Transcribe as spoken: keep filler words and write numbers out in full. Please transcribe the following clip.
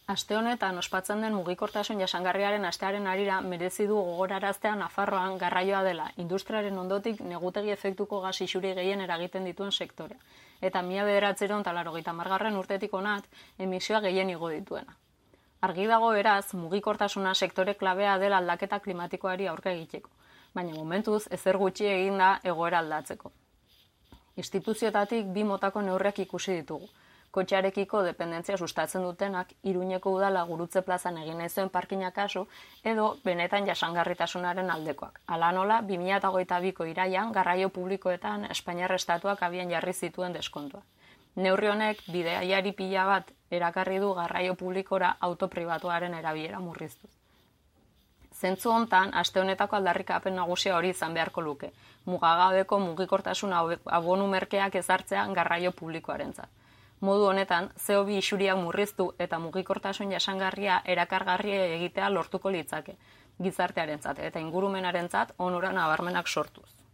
Aste honetan ospatzen den mugikortasun jasangarriaren astearen harira merezi du gogoraraztea Nafarroan garraioa dela industriaren ondotik negutegi efektuko gas isuri gehien eragiten dituen sektorea, eta mila bederatziehun eta laurogeita hamargarren urtetik honat emisioa gehien igo dituena. Argi dago beraz, mugikortasuna sektore klabea dela aldaketa klimatikoari aurka egiteko, baina momentuz ezer gutxi egin da egoera aldatzeko. Instituzioetatik bi motako neurriak ikusi ditugu. Kotxearekiko dependentzia sustatzen dutenak Iruñeko udala Gurutze plazan egin nahi zuen parkina kasu edo benetan jasangarritasunaren aldekoak. Hala nola, bi mila hogeita biko iraian garraio publikoetan Espainiar Estatuak abian jarri zituen deskontua. Neurri honek bidaiari pila bat erakarri du garraio publikora auto pribatuaren erabilera murriztuz. Zentzu hontan, aste honetako aldarrikapen nagusia hori izan beharko luke, mugagabeko mugikortasun abonu merkeak ezartzea garraio publikoarentzat. Modu honetan, ce o bi isuriak murriztu eta mugikortasun jasangarria erakargarria egitea lortuko litzake, gizartearentzat eta ingurumenarentzat onura nabarmenak sortuz.